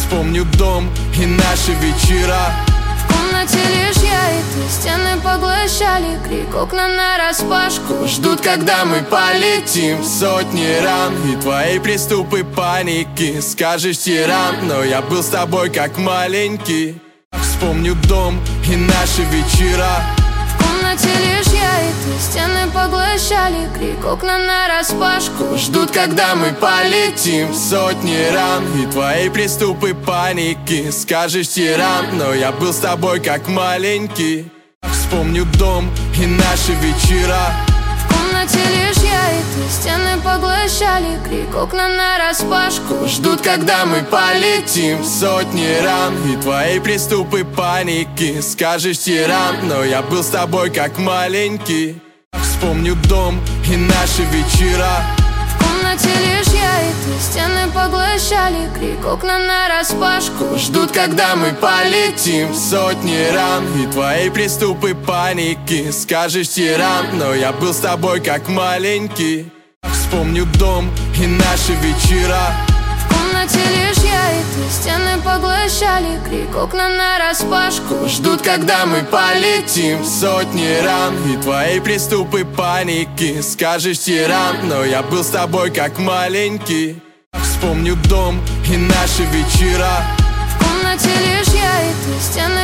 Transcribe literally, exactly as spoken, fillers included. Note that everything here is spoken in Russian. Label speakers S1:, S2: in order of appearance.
S1: Вспомню дом и наши вечера.
S2: В комнате лишь я и ты, стены поглощали крик, окна нараспашку
S1: Ждут, когда мы полетим. Сотни ран и твои приступы паники. Скажешь тиран, но я был с тобой как маленький. Вспомню дом и наши вечера.
S2: В комнате лишь я и ты, стены поглощали крик, окна нараспашку
S1: Ждут, когда мы полетим. Сотни ран и твои приступы паники. Скажешь тиран, но я был с тобой как маленький. Вспомню дом и наши вечера.
S2: В комнате лишь я и ты, стены поглощали крик, окна нараспашку
S1: Ждут, когда мы полетим. Сотни ран и твои приступы паники. Скажешь тиран, но я был с тобой как маленький. Вспомню дом и наши вечера.
S2: В комнате лишь я и ты, стены поглощали крик, окна нараспашку
S1: Ждут, когда мы полетим. Сотни ран и твои приступы паники. Скажешь тиран, но я был с тобой как маленький. Вспомню дом и наши вечера.
S2: В комнате лишь я и ты, стены поглощали крик, окна нараспашку
S1: Ждут, когда мы полетим. Сотни ран и твои приступы паники. Скажешь тиран, но я был с тобой как маленький. Вспомню дом и наши вечера.
S2: В комнате лишь я и ты, стены